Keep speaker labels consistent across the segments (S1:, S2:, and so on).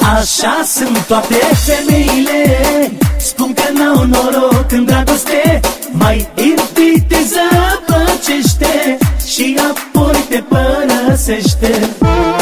S1: Așa sunt toate femeile, spun că n-au noroc în dragoste. Mai întâi te zăpăcește și apoi te părăsește.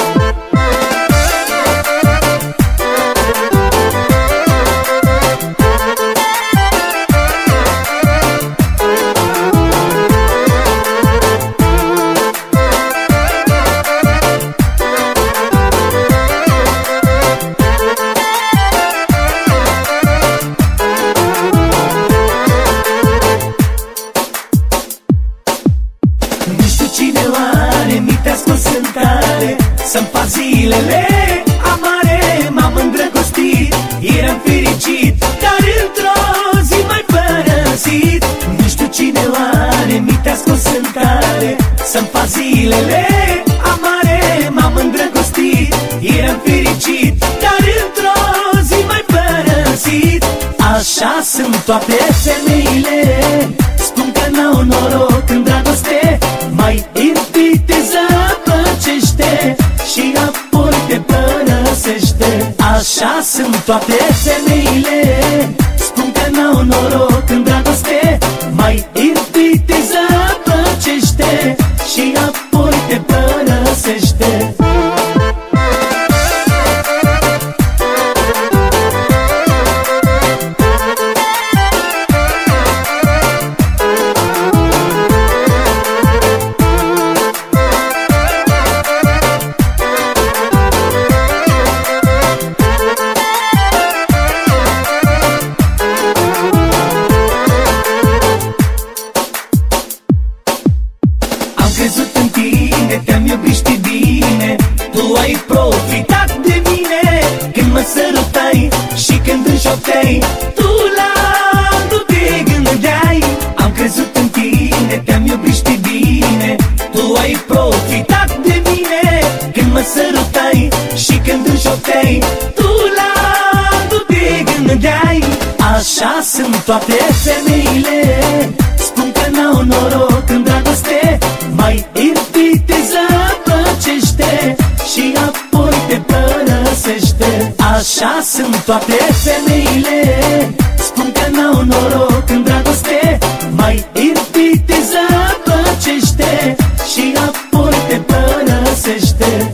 S1: Cine oare mi te-a scos în tale să-mi fac zilele amare? M-am îndrăgostit, eram fericit, dar într-o zi m-ai părăsit. Nu știu cine oare mi te-a scos în tale să-mi fac zilele amare. M-am îndrăgostit, eram fericit, dar într-o zi m-ai părăsit. Așa sunt toate femeile, spun că n-au noroc în dragoste. Mai întâi te zăpăcește și apoi te părăsește. Așa sunt toate femeile, spun că n-au noroc în dragoste. Mai întâi te zăpăcește și apoi te părăsește. Crezut în tine, te-am iubit, știi bine. Tu ai profitat de mine când mă sărutai și când înșopteai. Tu la nu te gândeai. Am crezut în tine, te-am iubit, știi bine. Tu ai profitat de mine când mă sărutai și când înșopteai. Tu la nu te gândeai. Așa sunt toate femeile, spun că n-au noroc în dragoste. Mai întâi te zăpăcește și apoi te părăsește. Așa sunt toate femeile, spun că n-au noroc în dragoste. Mai întâi te zăpăcește și apoi te părăsește.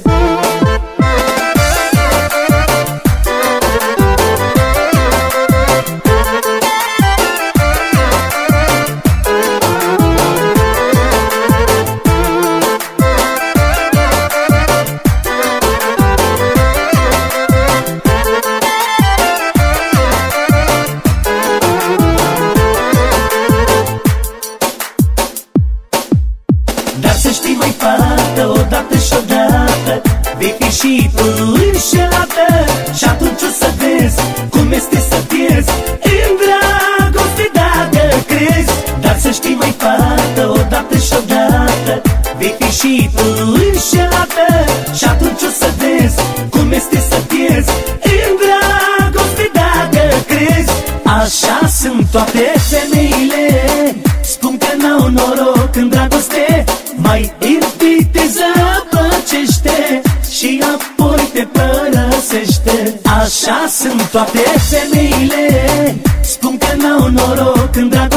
S1: Dar să știi, mai fată, odată și odată vei fi și tu înșelată. Și atunci o să vezi cum este să pierzi în dragoste dacă crezi. Dar să știi, mai fată, odată și odată vei fi și tu înșelată. Și atunci o să vezi cum este să pierzi în dragoste dacă crezi. Așa sunt toate femeile, spun că n-au noroc în dragoste. Mai întâi te zăpăcește și apoi te părăsește. Așa sunt toate femeile, spun că n-au noroc în dragoste.